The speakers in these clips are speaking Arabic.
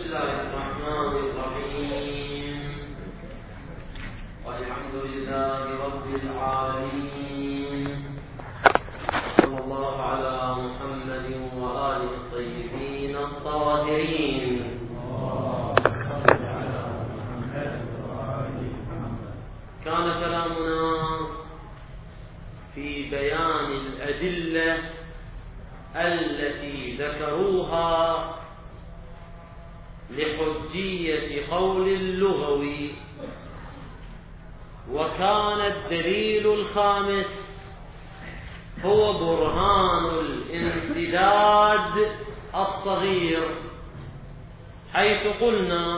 الله الرحمن الرحيم. والحمد لله رب العالمين، صلى الله على محمد وآله الطيبين الطاهرين. كان كلامنا في بيان الأدلة التي ذكروها لحجية قول اللغوي، وكان الدليل الخامس هو برهان الانسداد الصغير، حيث قلنا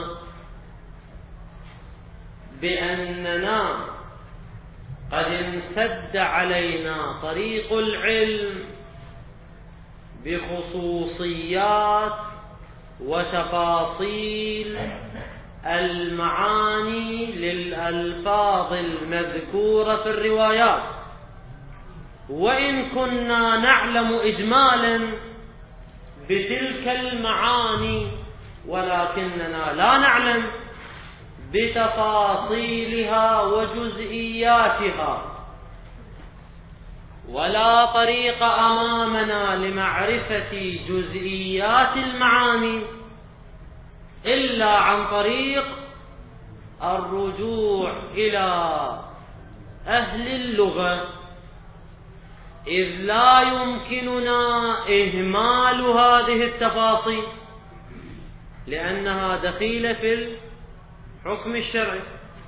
بأننا قد انسد علينا طريق العلم بخصوصيات وتفاصيل المعاني للألفاظ المذكورة في الروايات، وإن كنا نعلم إجمالا بتلك المعاني، ولكننا لا نعلم بتفاصيلها وجزئياتها، ولا طريق أمامنا لمعرفة جزئيات المعاني إلا عن طريق الرجوع إلى أهل اللغة، إذ لا يمكننا إهمال هذه التفاصيل لأنها دخيلة في الحكم الشرعي،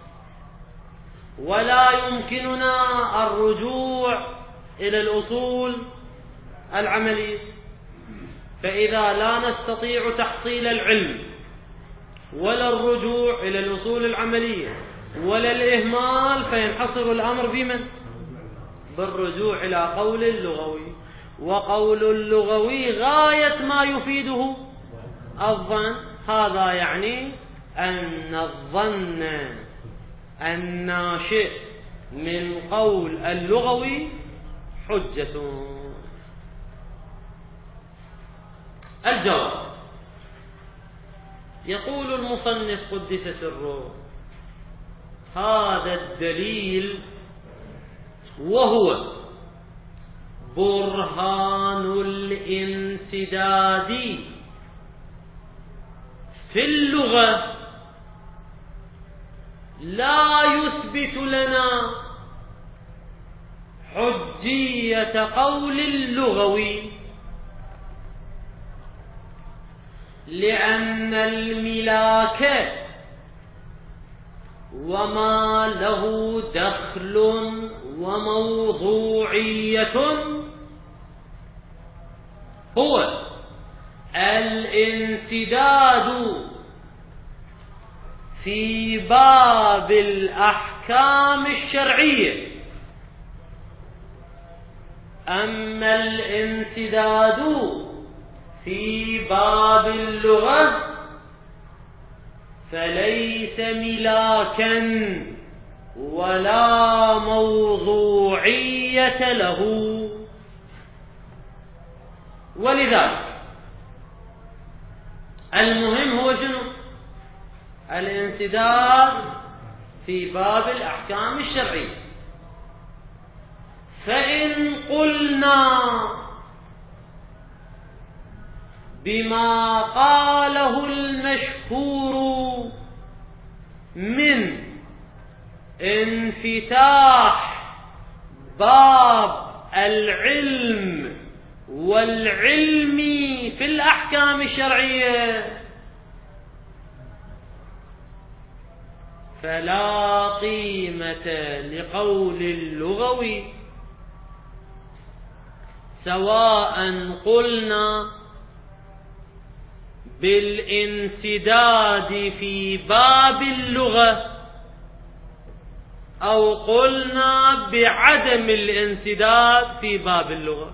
ولا يمكننا الرجوع إلى الأصول العملية. فإذا لا نستطيع تحصيل العلم ولا الرجوع إلى الأصول العملية ولا الإهمال، فينحصر الأمر بمن؟ بالرجوع إلى قول اللغوي. وقول اللغوي غاية ما يفيده الظن، هذا يعني أن الظن الناشئ من قول اللغوي حجة. الجواب: يقول المصنف قدس سره: هذا الدليل وهو برهان الانسداد في اللغة لا يثبت لنا حجية قول اللغوي، لأن الملاك وما له دخل وموضوعية هو الانسداد في باب الأحكام الشرعية. أما الانسداد في باب اللغة فليس ملاكا ولا موضوعية له. ولذلك المهم هو شنو؟ الانسداد في باب الأحكام الشرعية. فإن قلنا بما قاله المشهور من انفتاح باب العلم والعلم في الأحكام الشرعية، فلا قيمة لقول اللغوي، سواء قلنا بالانسداد في باب اللغة أو قلنا بعدم الانسداد في باب اللغة.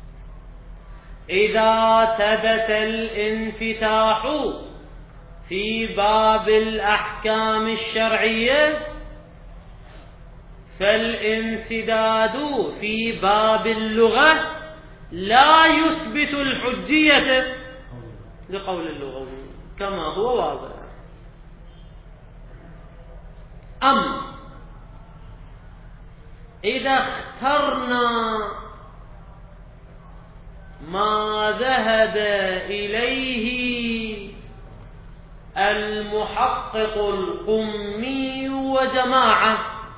إذا ثبت الانفتاح في باب الأحكام الشرعية فالانسداد في باب اللغة لا يثبت الحجية لقول اللغوي. كما هو واضح. أما إذا اخترنا ما ذهب إليه المحقق القمي وجماعة،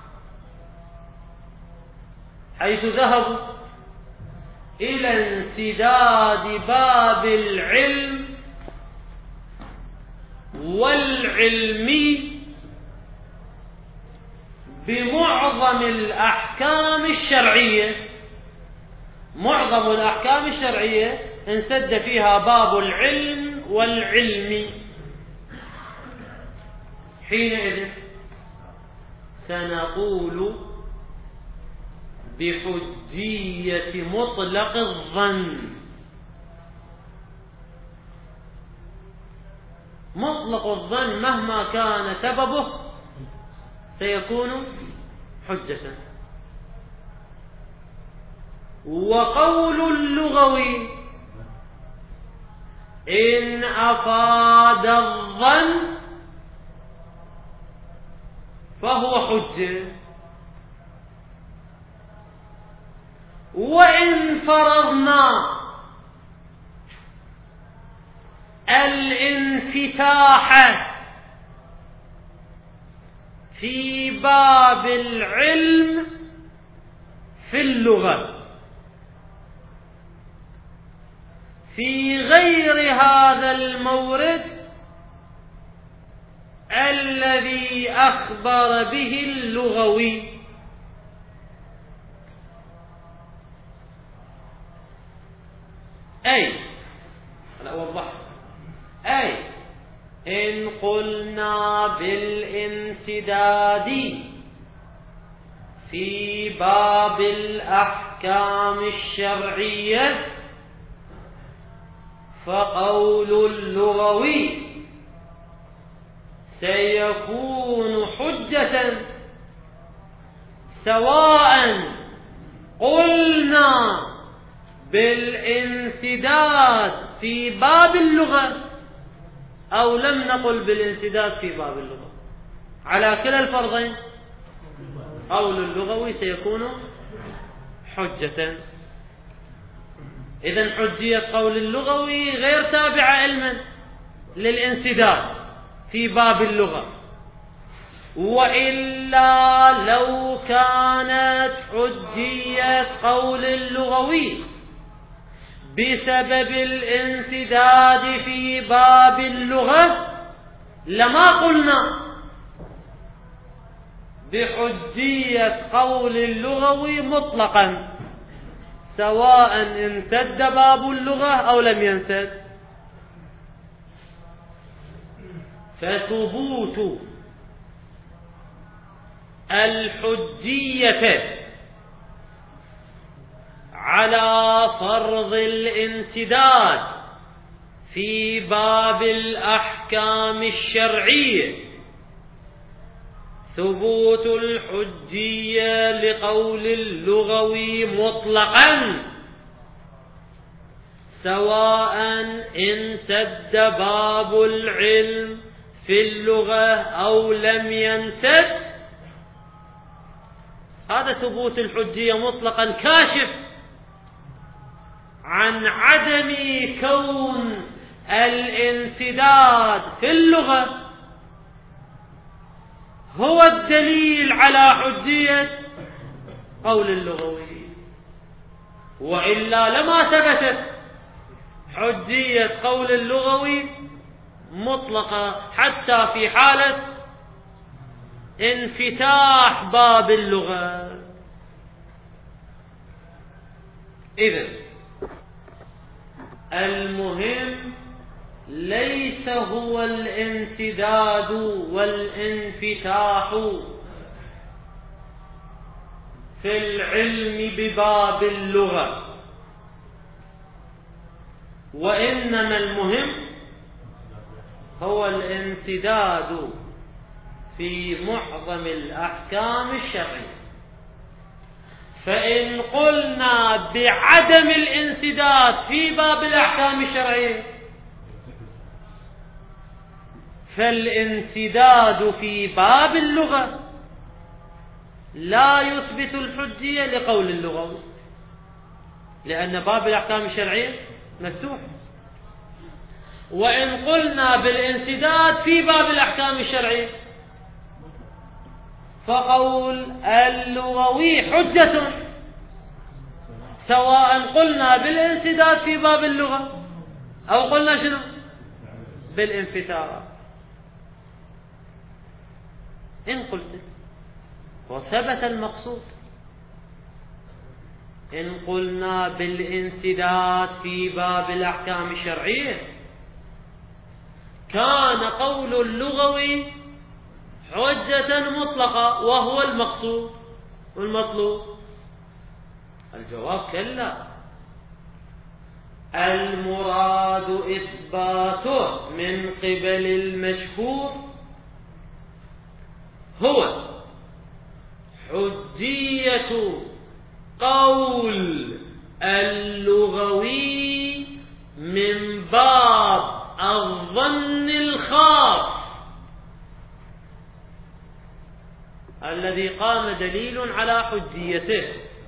حيث ذهبوا إلى انسداد باب العلم والعلمي بمعظم الأحكام الشرعية. معظم الأحكام الشرعية انسد فيها باب العلم والعلم، حينئذ سنقول بحجية مطلق الظن. مطلق الظن مهما كان سببه سيكون حجة. وقول اللغوي إن أفاد الظن فهو حجة، وإن فرضنا الانفتاح في باب العلم في اللغة في غير هذا المورد الذي أخبر به اللغوي، أي إن قلنا بالانسداد في باب الأحكام الشرعية فقول اللغوي سيكون حجة، سواء قلنا بالانسداد في باب اللغة أو لم نقل بالانسداد في باب اللغة. على كلا الفرضين قول اللغوي سيكون حجة. إذن حجية قول اللغوي غير تابعة علما للانسداد في باب اللغة، وإلا لو كانت حجية قول اللغوي بسبب الانسداد في باب اللغة لما قلنا بحجية قول اللغوي مطلقا، سواء انسد باب اللغة أو لم ينسد. فثبوت الحجية على فرض الانسداد في باب الأحكام الشرعية ثبوت الحجية لقول اللغوي مطلقا، سواء انسد باب العلم في اللغة أو لم ينسد. هذا ثبوت الحجية مطلقا كاشف عن عدم كون الانسداد في اللغة هو الدليل على حجية قول اللغوي، وإلا لما ثبتت حجية قول اللغوي مطلقة حتى في حالة انفتاح باب اللغة. إذن المهم ليس هو الانسداد والانفتاح في العلم بباب اللغة، وإنما المهم هو الانسداد في معظم الأحكام الشرعية. فإن قلنا بعدم الانسداد في باب الأحكام الشرعية فالانسداد في باب اللغة لا يثبت الحجية لقول اللغوي، لأن باب الأحكام الشرعية مفتوح. وإن قلنا بالانسداد في باب الأحكام الشرعية فقول اللغوي حجة، سواء قلنا بالانسداد في باب اللغة أو قلنا شنو بالانفتاح. إن قلت وثبت المقصود، إن قلنا بالانسداد في باب الأحكام الشرعية كان قول اللغوي حجة مطلقة وهو المقصود والمطلوب. الجواب كلا، المراد إثباته من قبل المشهور هو حجية قول اللغوي من باب الظن الخاص الذي قام دليل على حجيته،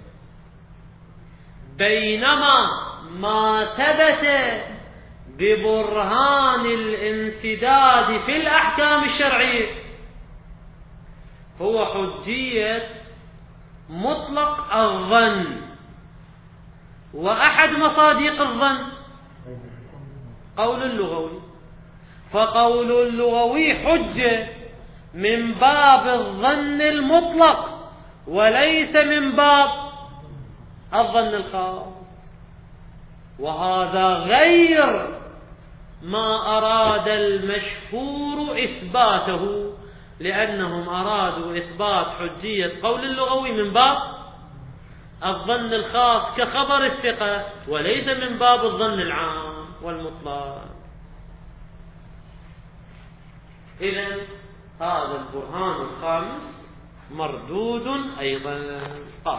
بينما ما ثبت ببرهان الانسداد في الأحكام الشرعية هو حجية مطلق الظن. وأحد مصادق الظن قول اللغوي، فقول اللغوي حجة من باب الظن المطلق وليس من باب الظن الخاص، وهذا غير ما أراد المشهور إثباته، لأنهم أرادوا إثبات حجية قول اللغوي من باب الظن الخاص كخبر الثقة وليس من باب الظن العام والمطلق. إذن هذا البرهان الخامس مردود أيضا. قال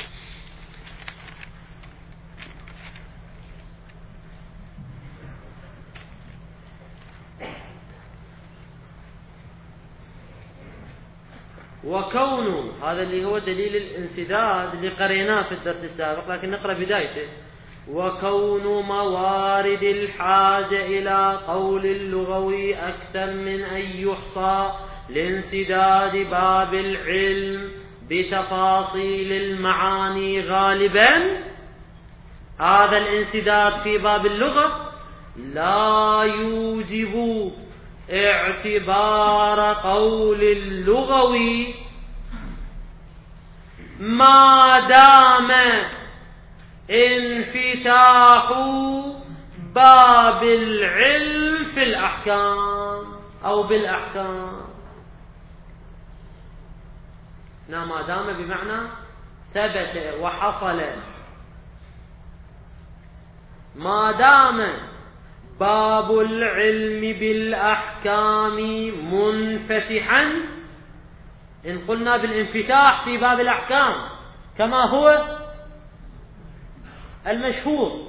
وكون، هذا اللي هو دليل الانسداد اللي قريناه في الدرس السابق لكن نقرأ بدايته، وكون موارد الحاجة إلى قول اللغوي أكثر من أن يحصى لانسداد باب العلم بتفاصيل المعاني غالبا. هذا الانسداد في باب اللغة لا يوجب اعتبار قول اللغوي ما دام انفتاح باب العلم في الأحكام أو بالأحكام. ما دام بمعنى ثبت وحصل، ما دام باب العلم بالأحكام منفتحا. إن قلنا بالانفتاح في باب الأحكام كما هو المشهور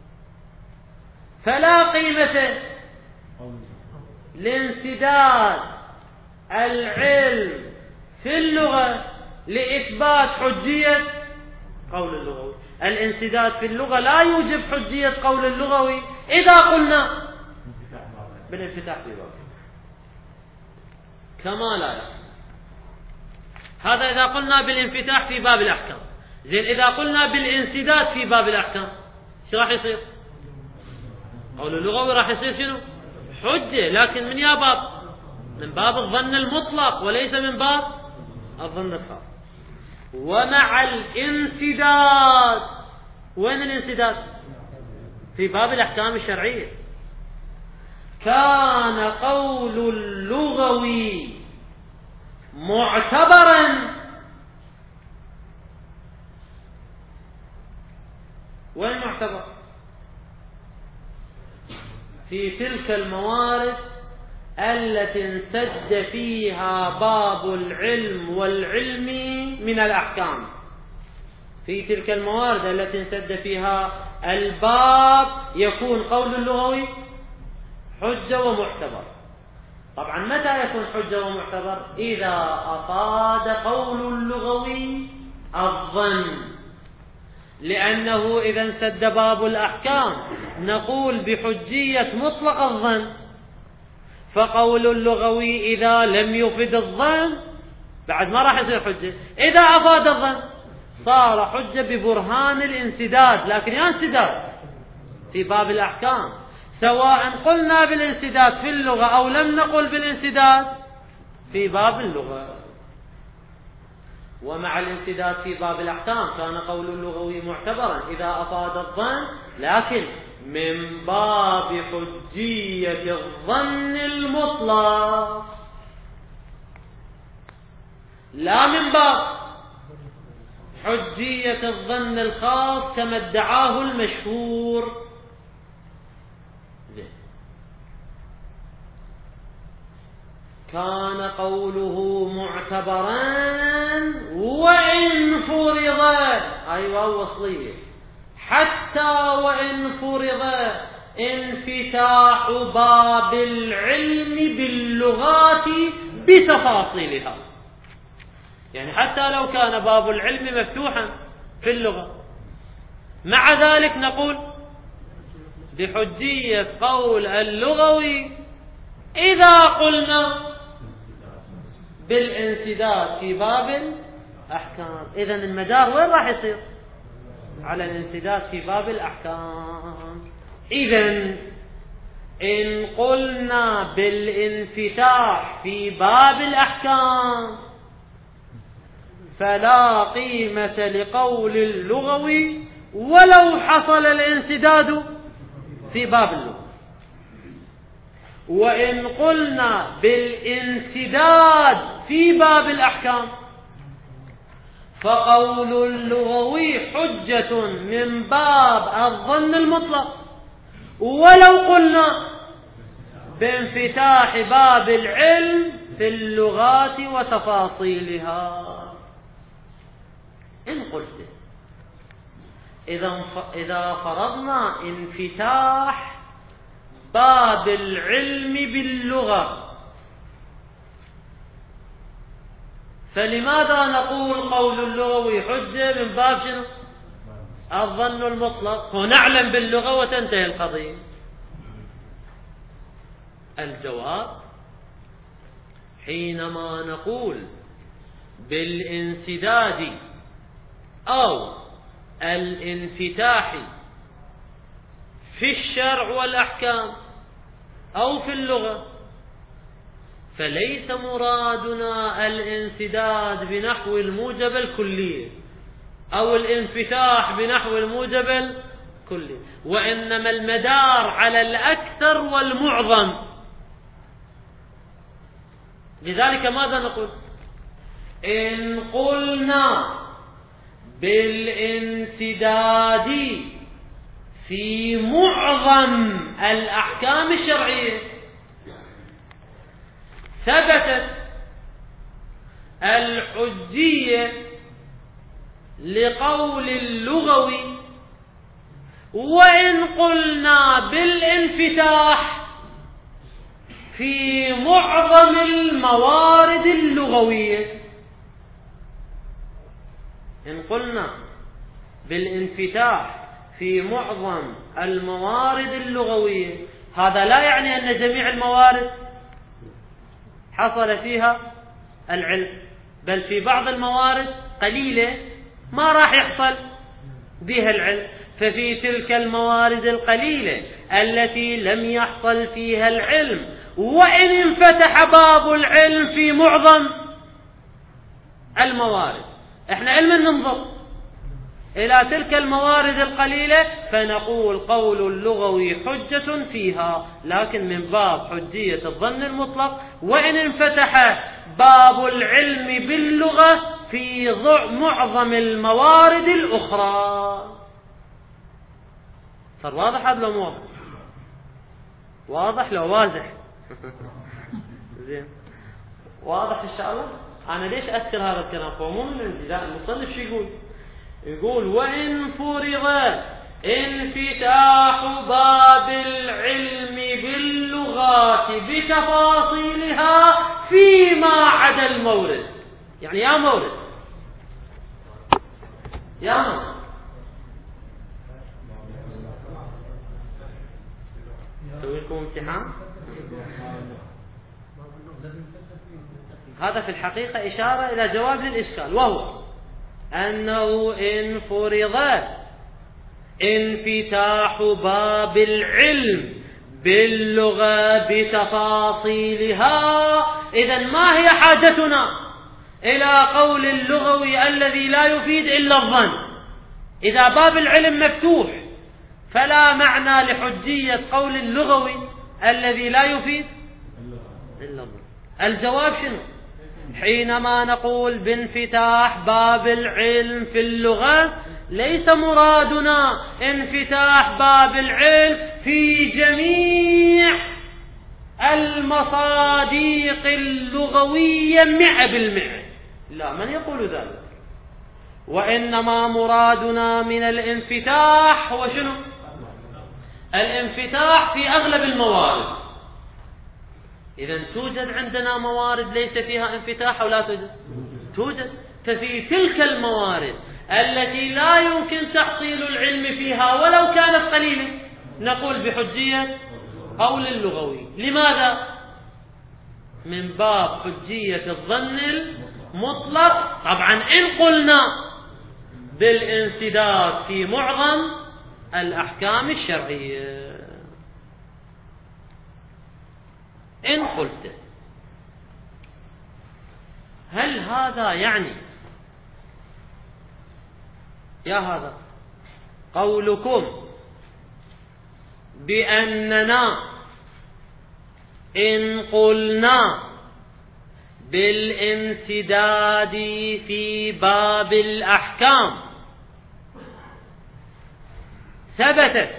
فلا قيمة لانسداد العلم في اللغة لإثبات حجية قول اللغوي. الانسداد في اللغة لا يوجب حجية قول اللغوي إذا قلنا بالانفتاح في باب، كما لا يحصل هذا إذا قلنا بالانفتاح في باب الأحكام. زين، إذا قلنا بالانسداد في باب الأحكام ايش راح يصير؟ قول اللغوي راح يصير شنو؟ حجة، لكن من يا باب؟ من باب الظن المطلق وليس من باب الظن الخاص. ومع الانسداد، وين الانسداد؟ في باب الأحكام الشرعية. كان قول اللغوي معتبرا وين معتبر؟ في تلك الموارد التي انسد فيها باب العلم والعلم من الأحكام. في تلك الموارد التي انسد فيها الباب يكون قول اللغوي حجة ومعتبر. طبعا متى يكون حجة ومعتبر؟ إذا أفاد قول اللغوي الظن، لأنه إذا انسد باب الأحكام نقول بحجية مطلق الظن، فقول اللغوي إذا لم يفد الظن بعد ما راح يصير حجة، إذا أفاد الظن صار حجة ببرهان الانسداد، لكن يا انسداد في باب الأحكام، سواء قلنا بالانسداد في اللغة أو لم نقل بالانسداد في باب اللغة. ومع الانسداد في باب الأحكام كان قول اللغوي معتبرا إذا أفاد الظن، لكن من باب حجية الظن المطلق، لا من باب حجية الظن الخاص كما ادعاه المشهور. كان قوله معتبرا وإن فرض، أيوة وصلية، حتى وإن فرض انفتاح باب العلم باللغات بتفاصيلها، يعني حتى لو كان باب العلم مفتوحا في اللغة، مع ذلك نقول بحجية قول اللغوي إذا قلنا بالانسداد في باب الأحكام. إذن المدار وين راح يصير؟ على الانسداد في باب الأحكام. إذن إن قلنا بالانفتاح في باب الأحكام فلا قيمة لقول اللغوي ولو حصل الانسداد في باب اللغة. وإن قلنا بالانسداد في باب الأحكام فقول اللغوي حجة من باب الظن المطلق، ولو قلنا بانفتاح باب العلم في اللغات وتفاصيلها. إن قلت إذا فرضنا انفتاح باب العلم باللغة، فلماذا نقول قول اللغوي حجة من باب شنو؟ الظن المطلق، ونعلم باللغة وتنتهي القضية. الجواب حينما نقول بالانسداد أو الانفتاح في الشرع والأحكام أو في اللغة، فليس مرادنا الانسداد بنحو الموجب الكلي أو الانفتاح بنحو الموجب الكلي، وإنما المدار على الأكثر والمعظم. لذلك ماذا نقول؟ إن قلنا بالانسداد في معظم الأحكام الشرعية ثبتت الحجية لقول اللغوي، وإن قلنا بالانفتاح في معظم الموارد اللغوية. إن قلنا بالانفتاح في معظم الموارد اللغوية، هذا لا يعني أن جميع الموارد حصل فيها العلم، بل في بعض الموارد قليلة ما راح يحصل بها العلم. ففي تلك الموارد القليلة التي لم يحصل فيها العلم، وإن انفتح باب العلم في معظم الموارد، احنا علما ننظر إلى تلك الموارد القليلة فنقول قول اللغوي حجة فيها، لكن من باب حجية الظن المطلق، وإن انفتح باب العلم باللغة في معظم الموارد الأخرى. صار واضح هذا لو واضح؟ واضح لو واضح؟ زين واضح إن شاء الله. أنا ليش أذكر هذا الكلام؟ فهمون من لا المصنف شو يقول؟ يقول وإن فرض انفتاح باب العلم باللغات بتفاصيلها فيما عدا المورد. يعني يا مورد يا مورد سوي لكم امتحان. هذا في الحقيقة إشارة إلى جواب للإشكال، وهو أنه إن فرض انفتاح باب العلم باللغة بتفاصيلها، إذن ما هي حاجتنا إلى قول اللغوي الذي لا يفيد إلا الظن؟ إذا باب العلم مفتوح فلا معنى لحجية قول اللغوي الذي لا يفيد إلا الظن. الجواب شنو؟ حينما نقول بانفتاح باب العلم في اللغة ليس مرادنا انفتاح باب العلم في جميع المصادق اللغوية 100%، لا، من يقول ذلك؟ وإنما مرادنا من الانفتاح هو شنو؟ الانفتاح في أغلب الموارد. إذن توجد عندنا موارد ليس فيها انفتاح أو لا توجد؟ توجد. ففي تلك الموارد التي لا يمكن تحصيل العلم فيها ولو كانت قليلة نقول بحجية قول اللغوي. لماذا؟ من باب حجية الظن المطلق. طبعا إن قلنا بالانسداد في معظم الأحكام الشرعية، إن قلت، هل هذا يعني يا هذا قولكم بأننا إن قلنا بالانسداد في باب الأحكام ثبتت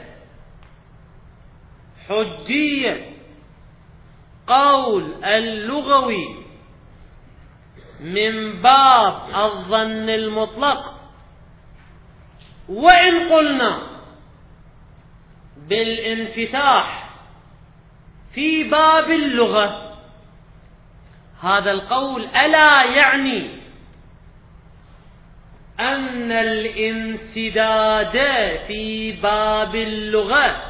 حجية قول اللغوي من باب الظن المطلق، وإن قلنا بالانفتاح في باب اللغة، هذا القول ألا يعني أن الانسداد في باب اللغة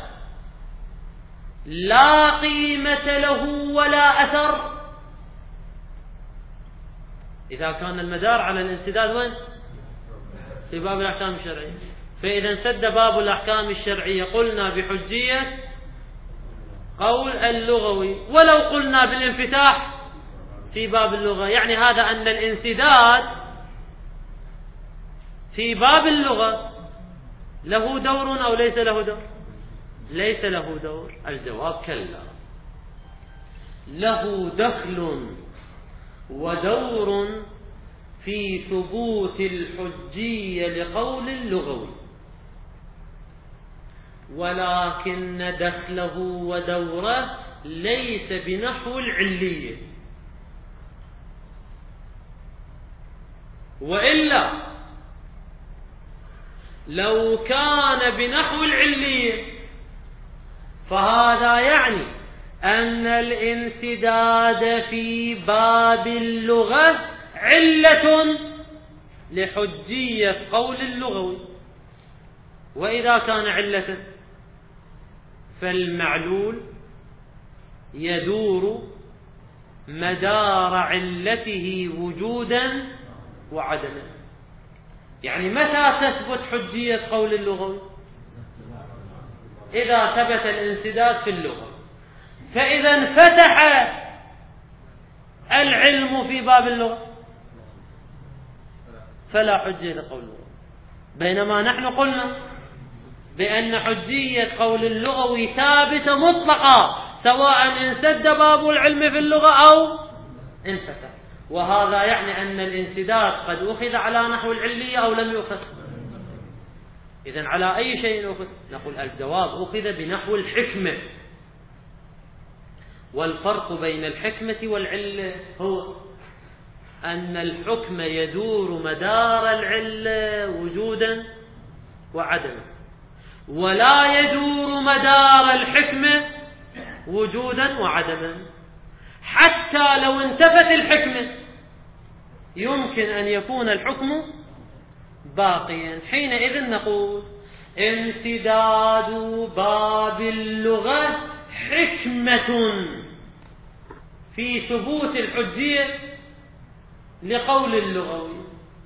لا قيمة له ولا أثر؟ إذا كان المدار على الانسداد وين؟ في باب الأحكام الشرعية. فإذا انسد باب الأحكام الشرعية قلنا بحجية قول اللغوي، ولو قلنا بالانفتاح في باب اللغة، يعني هذا أن الانسداد في باب اللغة له دور أو ليس له دور؟ ليس له دور. الجواب كلا، له دخل ودور في ثبوت الحجية لقول اللغوي، ولكن دخله ودوره ليس بنحو العلية. وإلا لو كان بنحو العلية فهذا يعني أن الانسداد في باب اللغة علة لحجية قول اللغوي. وإذا كان علة فالمعلول يدور مدار علته وجودا وعدما. يعني متى تثبت حجية قول اللغوي؟ إذا ثبت الانسداد في اللغة. فإذا انفتح العلم في باب اللغة فلا حجية لقول اللغة، بينما نحن قلنا بأن حجية قول اللغوي ثابتة مطلقة سواء انسد باب العلم في اللغة أو انفتح. وهذا يعني أن الانسداد قد أخذ على نحو العلية أو لم يؤخذ. إذن على أي شيء أخذ؟ نقول الجواب أخذ بنحو الحكمة. والفرق بين الحكمة والعلة هو أن الحكم يدور مدار العلة وجودا وعدما، ولا يدور مدار الحكمة وجودا وعدما. حتى لو انتفت الحكمة يمكن أن يكون الحكم باقيا. حينئذ نقول امتداد باب اللغة حكمة في ثبوت الحجية لقول اللغوي.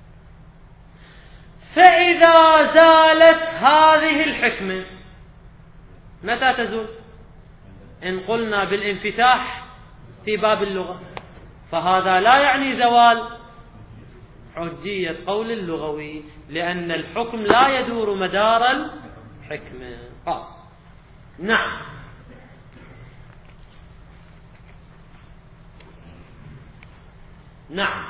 فإذا زالت هذه الحكمة متى تزول؟ إن قلنا بالانفتاح في باب اللغة، فهذا لا يعني زوال حجية قول اللغوي، لأن الحكم لا يدور مدار الحكمة. نعم. نعم،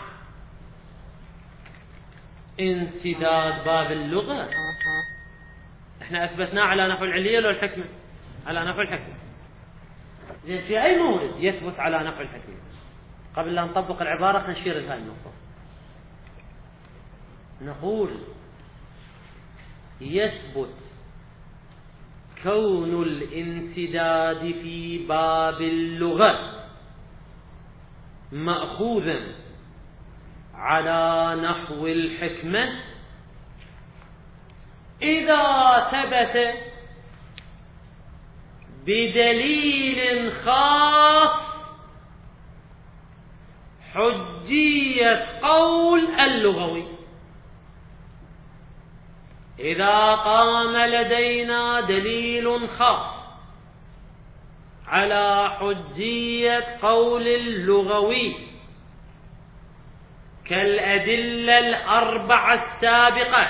انسداد باب اللغة احنا اثبتناه على نحو العلية ولا الحكمة؟ على نحو الحكمة. زين، في اي مورد يثبت على نحو الحكمة؟ قبل لا نطبق العبارة نشير لهذه النقطة. نقول يثبت كون الانسداد في باب اللغة مأخوذا على نحو الحكمة إذا ثبت بدليل خاص حجية قول اللغوي. إذا قام لدينا دليل خاص على حجية قول اللغوي كالأدلة الأربعة السابقة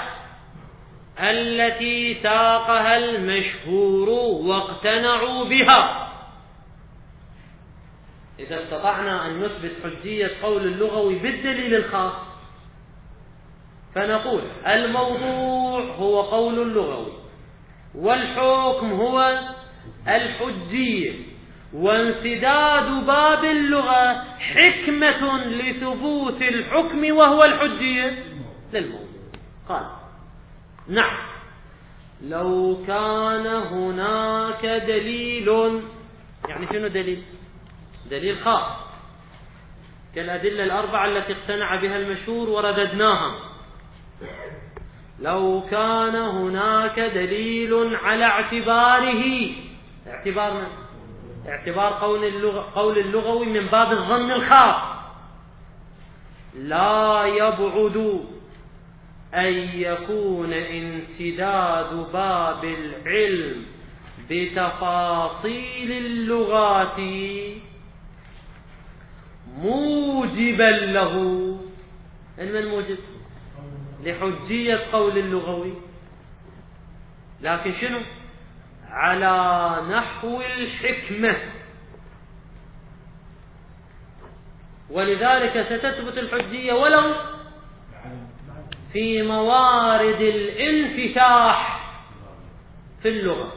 التي ساقها المشهور واقتنعوا بها، إذا استطعنا أن نثبت حجية قول اللغوي بالدليل الخاص فنقول الموضوع هو قول اللغوي، والحكم هو الحجية، وانسداد باب اللغة حكمة لثبوت الحكم وهو الحجية للموضوع. قال نعم، لو كان هناك دليل، يعني شنو دليل؟ دليل خاص كالأدلة الأربعة التي اقتنع بها المشهور ورددناها. لو كان هناك دليل على اعتباره، اعتبارنا اعتبار قول اللغوي من باب الظن الخاص، لا يبعد أن يكون انسداد باب العلم بتفاصيل اللغات موجبا له. من الموجب؟ لحجية قول اللغوي، لكن شنو؟ على نحو الحكمة. ولذلك ستثبت الحجية ولو في موارد الانفتاح في اللغة،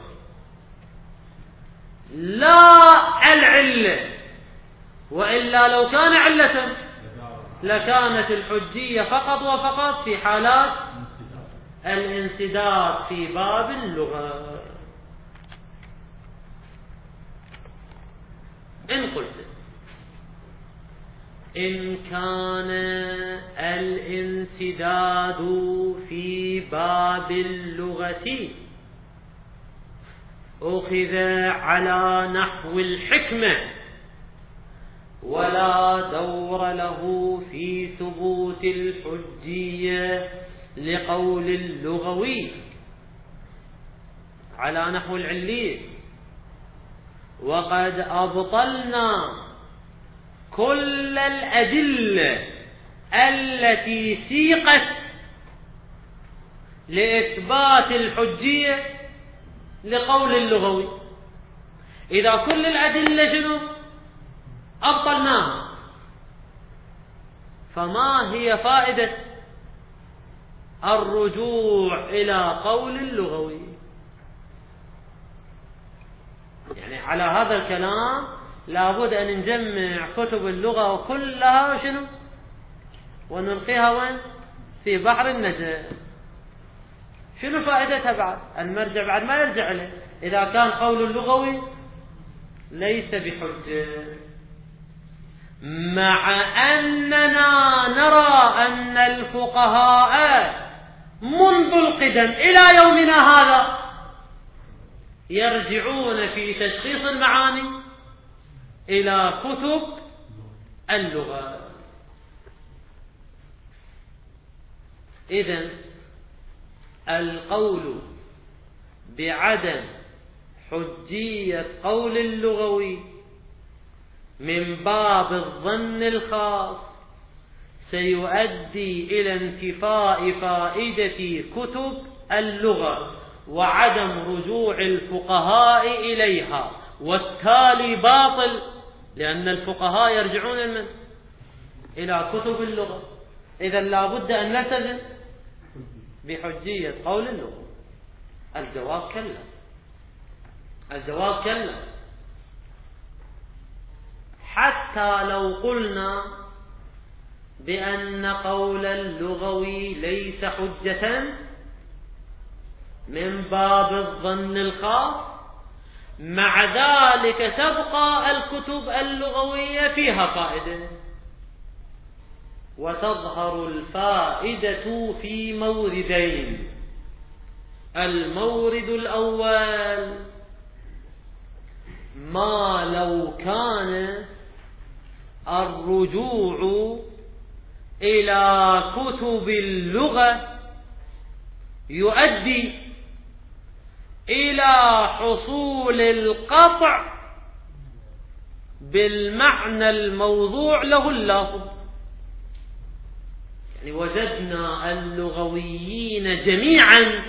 لا العلة، وإلا لو كان علة لكانت الحجية فقط وفقط في حالات الانسداد في باب اللغة. إن قلت إن كان الانسداد في باب اللغة أخذ على نحو الحكمة ولا دور له في ثبوت الحجية لقول اللغوي على نحو العلية، وقد أبطلنا كل الأدلة التي سيقت لإثبات الحجية لقول اللغوي، إذا كل الأدلة شنو أبطلناها، فما هي فائدة الرجوع إلى قول اللغوي؟ يعني على هذا الكلام لابد أن نجمع كتب اللغة كلها شنو ونلقيها وين؟ في بحر النجاة. شنو فائدتها بعد؟ المرجع بعد ما يرجع له إذا كان قول اللغوي ليس بحجة. مع أننا نرى أن الفقهاء منذ القدم إلى يومنا هذا يرجعون في تشخيص المعاني إلى كتب اللغة. إذن القول بعدم حجية قول اللغوي من باب الظن الخاص سيؤدي إلى انتفاء فائدة كتب اللغة وعدم رجوع الفقهاء إليها، والتالي باطل، لأن الفقهاء يرجعون إلى كتب اللغة. إذن لا بد أن نلتزم بحجية قول اللغة. الجواب كلا، الجواب كلا. حتى لو قلنا بأن قول اللغوي ليس حجة من باب الظن الخاص، مع ذلك تبقى الكتب اللغوية فيها فائدة، وتظهر الفائدة في موردين. المورد الأول: ما لو كان الرجوع إلى كتب اللغة يؤدي إلى حصول القطع بالمعنى الموضوع له اللفظ. يعني وجدنا اللغويين جميعا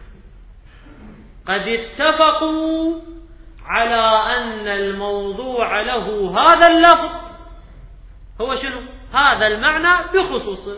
قد اتفقوا على أن الموضوع له هذا اللفظ هو شنو؟ هذا المعنى بخصوصه،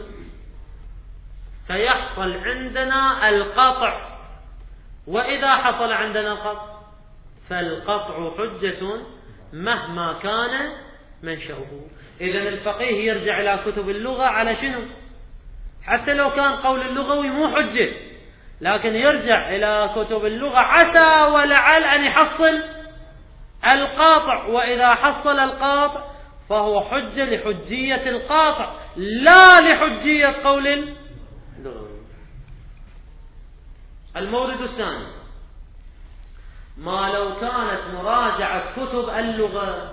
فيحصل عندنا القطع. وإذا حصل عندنا القطع فالقطع حجة مهما كان منشأه. إذن الفقيه يرجع إلى كتب اللغة على شنو؟ حتى لو كان قول اللغوي مو حجة، لكن يرجع إلى كتب اللغة عسى ولعل أن يحصل القاطع، وإذا حصل القاطع فهو حجة لحجية القاطع لا لحجية قول اللغوي. المورد الثاني: ما لو كانت مراجعة كتب اللغة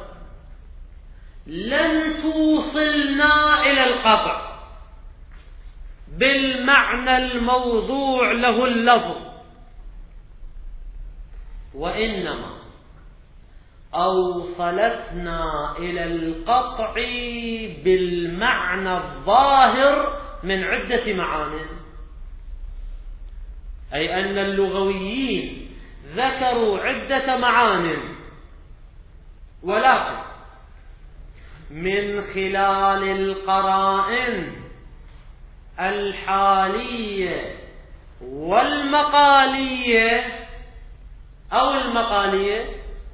لن توصلنا إلى القطع بالمعنى الموضوع له اللفظ، وإنما أوصلتنا إلى القطع بالمعنى الظاهر من عدة معاني. أي أن اللغويين ذكروا عدة معاني، ولكن من خلال القرائن الحالية والمقالية أو المقالية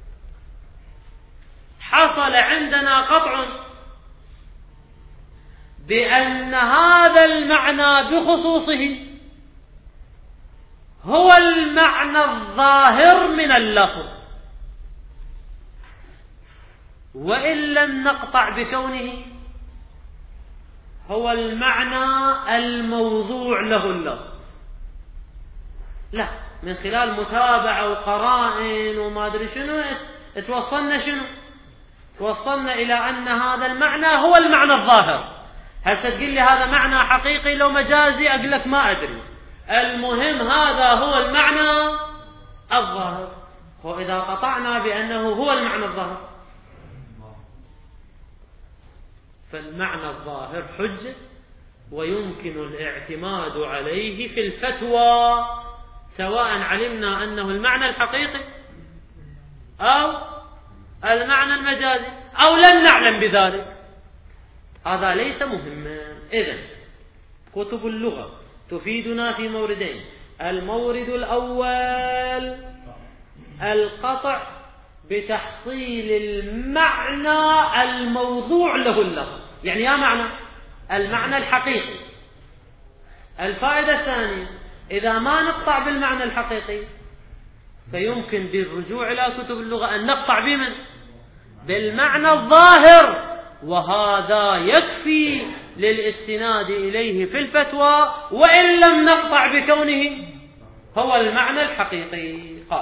حصل عندنا قطع بأن هذا المعنى بخصوصه هو المعنى الظاهر من اللفظ، وإن لم نقطع بكونه هو المعنى الموضوع له اللفظ. لا، من خلال متابعة وقرائن وما أدري شنو توصلنا شنو؟ توصلنا إلى أن هذا المعنى هو المعنى الظاهر. هل تقول لي هذا معنى حقيقي لو مجازي؟ أقول لك ما أدري، المهم هذا هو المعنى الظاهر. وإذا قطعنا بأنه هو المعنى الظاهر فالمعنى الظاهر حجة، ويمكن الاعتماد عليه في الفتوى سواء علمنا أنه المعنى الحقيقي أو المعنى المجازي أو لن نعلم بذلك، هذا ليس مهما. إذن كتب اللغة تفيدنا في موردين: المورد الأول القطع بتحصيل المعنى الموضوع له اللفظ، يعني يا معنى المعنى الحقيقي. الفائدة الثانية: إذا ما نقطع بالمعنى الحقيقي فيمكن بالرجوع إلى كتب اللغة أن نقطع بمن؟ بالمعنى الظاهر وهذا يكفي للاستناد إليه في الفتوى وإن لم نقطع بكونه هو المعنى الحقيقي. قال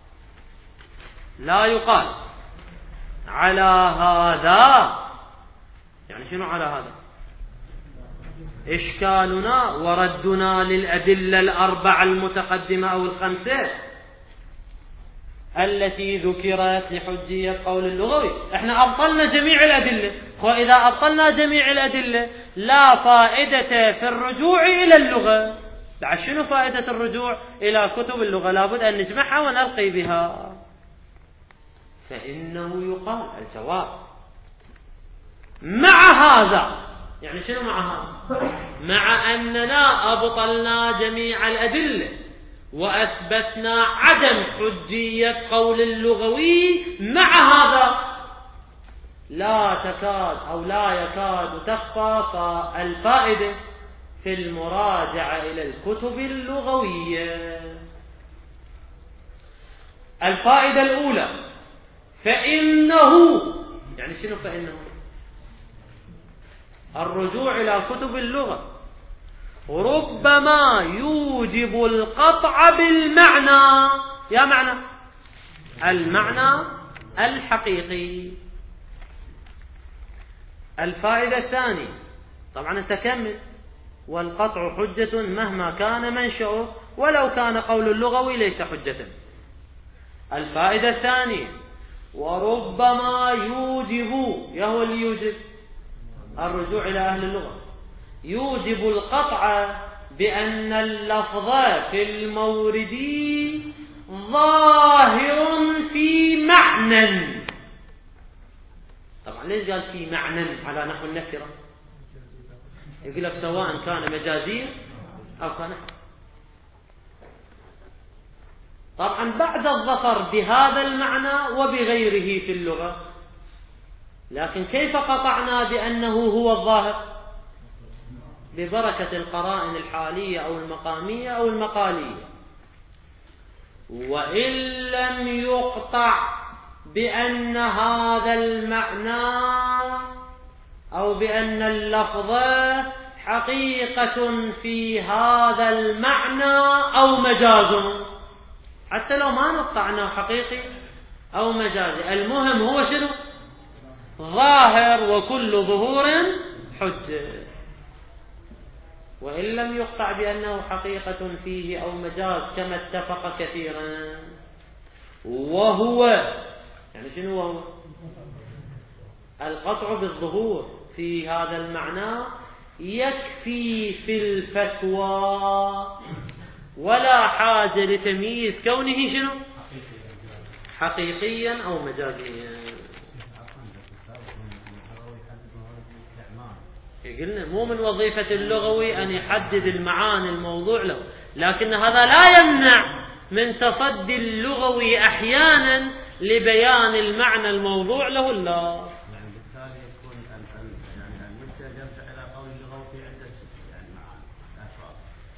لا يقال على هذا، يعني شنو على هذا؟ إشكالنا وردنا للأدلة الأربعة المتقدمة أو الخمسة التي ذكرت لحجية قول اللغوي. احنا أبطلنا جميع الأدلة، وإذا أبطلنا جميع الأدلة لا فائدة في الرجوع إلى اللغة. بعد شنو فائدة الرجوع إلى كتب اللغة؟ لابد أن نجمعها ونلقي بها. فإنه يقال الجواب مع هذا، يعني شنو مع هذا؟ مع أننا أبطلنا جميع الأدلة وأثبتنا عدم حجية قول اللغوي، مع هذا لا تكاد أو لا يكاد تخفى الفائدة في المراجعة إلى الكتب اللغوية. الفائدة الأولى فإنه، يعني شنو فإنه؟ الرجوع إلى كتب اللغة ربما يوجب القطع بالمعنى، يا معنى المعنى الحقيقي. الفائدة الثانية طبعا تكمل، والقطع حجة مهما كان منشأه ولو كان قول اللغوي ليس حجة. الفائدة الثانية وربما يوجب، يهو اللي يوجب الرجوع إلى أهل اللغة، يوجب القطع بأن اللفظ في المورد ظاهر في معنى. طبعا ليش قال في معنى على نحو النكرة؟ يقول لك سواء كان مجازيا أو كان. طبعا بعد الظفر بهذا المعنى وبغيره في اللغة، لكن كيف قطعنا بأنه هو الظاهر؟ ببركة القرائن الحالية أو المقامية أو المقالية. وإن لم يقطع بأن هذا المعنى أو بأن اللفظ حقيقة في هذا المعنى أو مجاز، حتى لو ما نقطع أنه حقيقي أو مجازي، المهم هو شنو؟ ظاهر، وكل ظهور حجة. وإن لم يقطع بأنه حقيقة فيه أو مجاز كما اتفق كثيرا، وهو يعني شنو وهو؟ القطع بالظهور في هذا المعنى يكفي في الفتوى ولا حاجة لتمييز كونه شنو؟ حقيقيا أو مجازيا. قلنا مو من وظيفة اللغوي أن يحدد المعاني الموضوع له، لكن هذا لا يمنع من تصدي اللغوي أحيانا لبيان المعنى الموضوع له اللفظ. يعني بالتالي يكون يعني المبتدأ يرجع إلى قول اللغوي في عدة يعني معاني أفراد.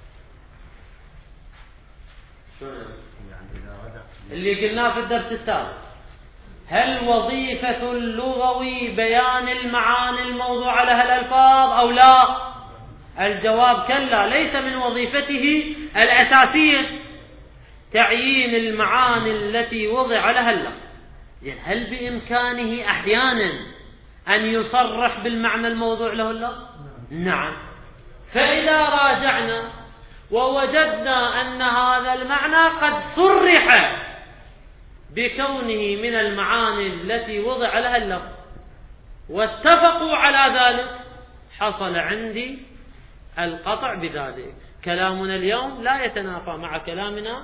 يعني إذا رجع اللي قلناه في الدرس السابق، هل وظيفة اللغوي بيان المعاني الموضوع لها الألفاظ أو لا؟ الجواب كلا، ليس من وظيفته الأساسية تعيين المعاني التي وضع لها اللفظ. هل بإمكانه أحيانا أن يصرح بالمعنى الموضوع له اللفظ؟ نعم. فإذا راجعنا ووجدنا أن هذا المعنى قد صرح بكونه من المعاني التي وضع لها اللفظ واتفقوا على ذلك، حصل عندي القطع بذلك. كلامنا اليوم لا يتنافى مع كلامنا،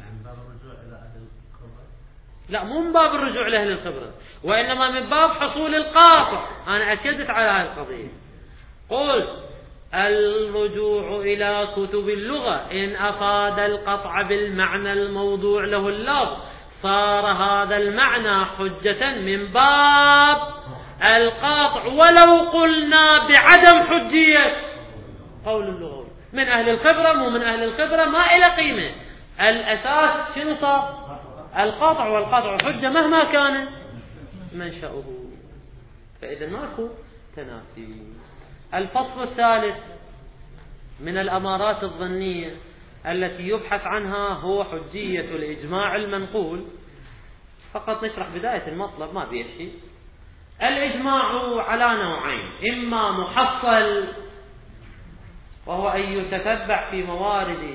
لا مو من باب الرجوع لأهل الخبرة، وإنما من باب حصول القاطع. أنا أكدت على هذه القضية، قلت الرجوع إلى كتب اللغة إن أفاد القطع بالمعنى الموضوع له اللفظ صار هذا المعنى حجة من باب القاطع، ولو قلنا بعدم حجية قول اللغوي. من أهل الخبرة مو من أهل الخبرة ما إلى قيمة، الأساس شنو صار؟ القاطع، والقاطع حجة مهما كان منشأه. فإذا ماكو تنافي. الفصل الثالث من الأمارات الظنية التي يبحث عنها هو حجية الإجماع المنقول. فقط نشرح بداية المطلب ما بيه شيء. الإجماع على نوعين: إما محصل وهو أن يتتبع في موارد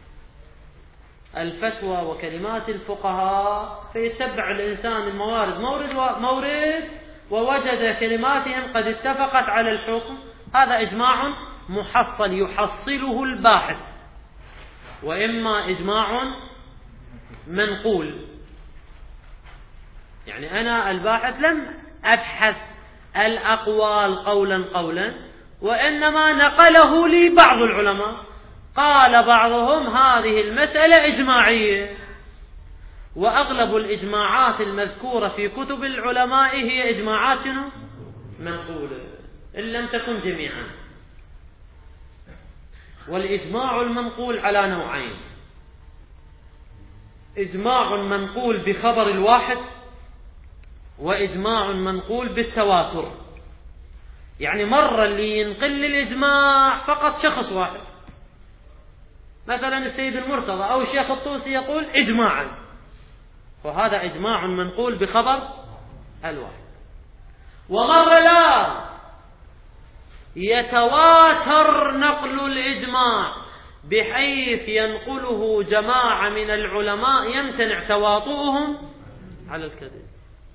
الفتوى وكلمات الفقهاء، فيتبع الإنسان الموارد مورد ووجد كلماتهم قد اتفقت على الحكم، هذا إجماع محصل يحصله الباحث. وإما إجماع منقول، يعني أنا الباحث لم أبحث الأقوال قولا وإنما نقله لي بعض العلماء، قال بعضهم هذه المسألة إجماعية. وأغلب الإجماعات المذكورة في كتب العلماء هي إجماعات منقولة إن لم تكن جميعا. والإجماع المنقول على نوعين: إجماع منقول بخبر الواحد، وإجماع منقول بالتواتر. يعني مرة اللي ينقل الإجماع فقط شخص واحد، مثلا السيد المرتضى أو الشيخ الطوسي يقول إجماعا، وهذا إجماع منقول بخبر الواحد. ومرة لا يتواتر نقل الإجماع بحيث ينقله جماعة من العلماء يمتنع تواطؤهم على الكذب.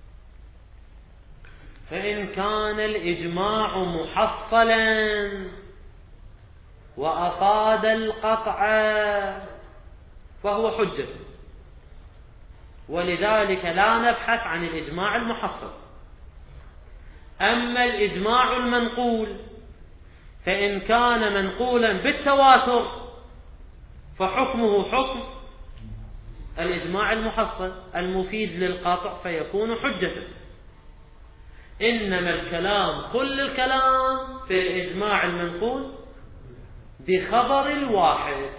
فإن كان الإجماع محصلا وأفاد القطع فهو حجة، ولذلك لا نبحث عن الإجماع المحصل. أما الإجماع المنقول فإن كان منقولا بالتواتر فحكمه حكم الإجماع المحصل المفيد للقطع فيكون حجة. إنما الكلام كل الكلام في الإجماع المنقول بخبر الواحد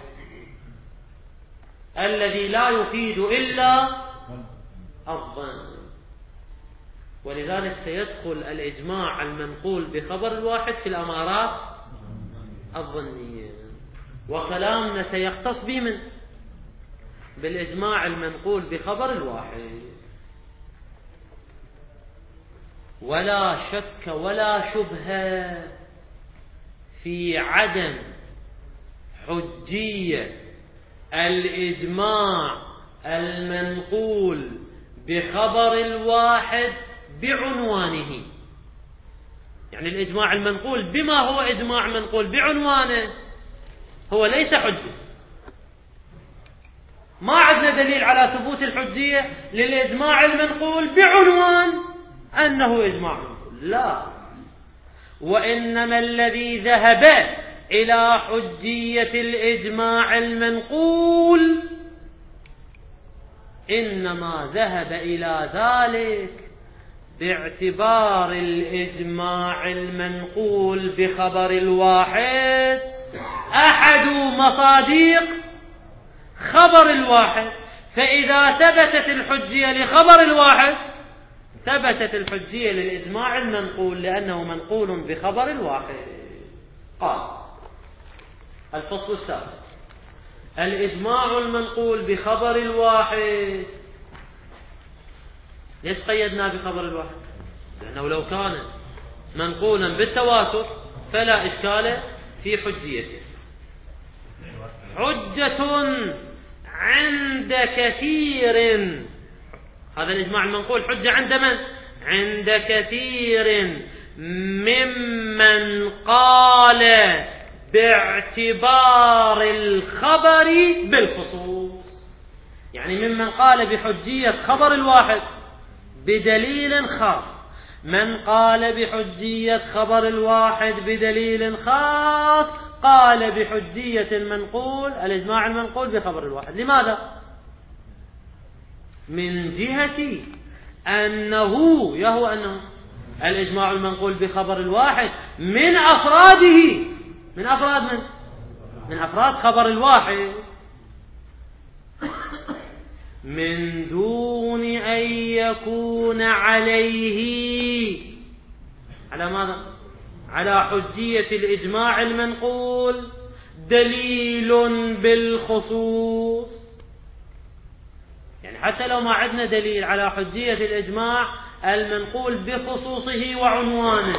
الذي لا يفيد إلا الظن. ولذلك سيدخل الإجماع المنقول بخبر الواحد في الأمارات الظنية، وكلامنا سيختص بمن؟ بالإجماع المنقول بخبر الواحد. ولا شك ولا شبهة في عدم حجية الإجماع المنقول بخبر الواحد بعنوانه. يعني الإجماع المنقول بما هو إجماع منقول بعنوانه هو ليس حجة. ما عندنا دليل على ثبوت الحجية للإجماع المنقول بعنوان أنه إجماع منقول، لا. وإنما الذي ذهب إلى حجية الإجماع المنقول إنما ذهب إلى ذلك باعتبار الإجماع المنقول بخبر الواحد أحد مصادق خبر الواحد. فإذا ثبتت الحجية لخبر الواحد ثبتت الحجية للإجماع المنقول لأنه منقول بخبر الواحد. قال الفصل السابع: الإجماع المنقول بخبر الواحد. ليش قيدنا بخبر الواحد؟ لأنه لو كان منقولا بالتواتر فلا إشكال في حجيته. حجة عند كثير، هذا الإجماع المنقول حجة عند من؟ عند كثير ممن قال باعتبار الخبر بالخصوص. يعني ممن قال بحجية خبر الواحد بدليل خاص. من قال بحجية خبر الواحد بدليل خاص قال بحجية المنقول الإجماع المنقول بخبر الواحد. لماذا؟ من جهة أنه يهو أنه الإجماع المنقول بخبر الواحد من أفراده، من أفراد من؟ من أفراد خبر الواحد، من دون أن يكون عليه على ماذا؟ على حجية الإجماع المنقول دليل بالخصوص. يعني حتى لو ما عندنا دليل على حجية الإجماع المنقول بخصوصه وعنوانه،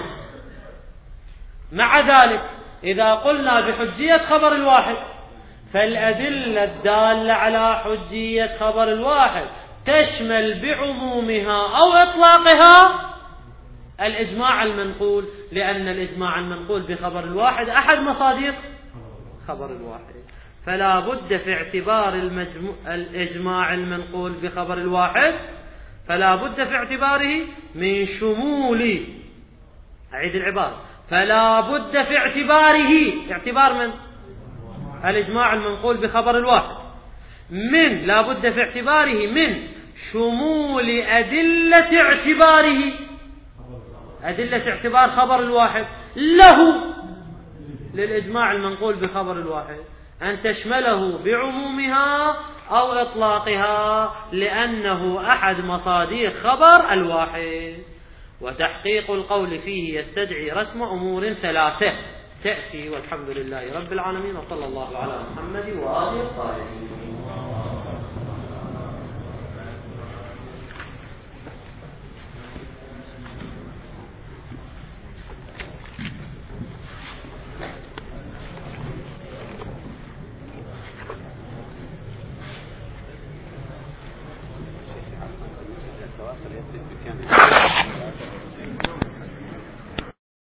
مع ذلك إذا قلنا بحجية خبر الواحد فالأدلة الدالة على حجية خبر الواحد تشمل بعمومها أو إطلاقها الإجماع المنقول، لأن الإجماع المنقول بخبر الواحد أحد مصادر خبر الواحد. فلا بد في اعتبار الإجماع المنقول بخبر الواحد فلا بد في اعتباره من شمول، أعيد العبارة، فلا بد في اعتباره، اعتبار من الإجماع المنقول بخبر الواحد، من لا بد في اعتباره من شمول أدلة اعتباره، أدلة اعتبار خبر الواحد له للإجماع المنقول بخبر الواحد أن تشمله بعمومها أو إطلاقها، لأنه أحد مصادر خبر الواحد. وتحقيق القول فيه يستدعي رسم أمور ثلاثة تأتي، والحمد لله رب العالمين، وصلى الله على محمد وآله الطاهرين.